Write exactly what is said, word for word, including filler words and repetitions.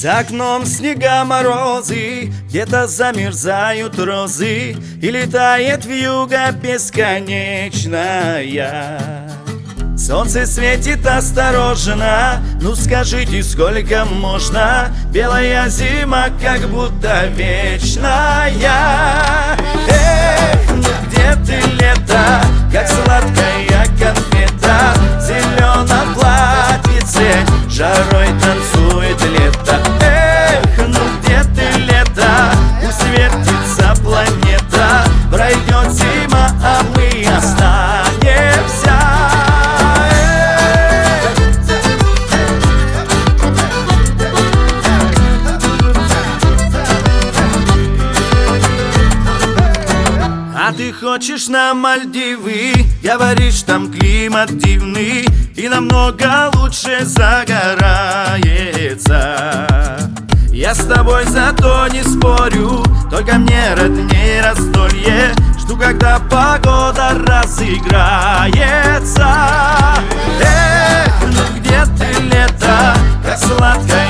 За окном снега, морозы, где-то замерзают розы, и летает вьюга бесконечная. Солнце светит осторожно, ну скажите, сколько можно? Белая зима, как будто вечная. Эх, ну где ты, лето, как сладкая конфета, в зеленом платьице жарой танцует лето. Эх, ну где ты, лето, пусть вертится планета, пройдет зима, а мы останемся. А ты хочешь на Мальдивы, говоришь, там климат дивный и намного лучше загорается. Я с тобой зато не спорю, только мне родней раздолье, жду, когда погода разыграется. Эх, ну где ты, лето, как сладкая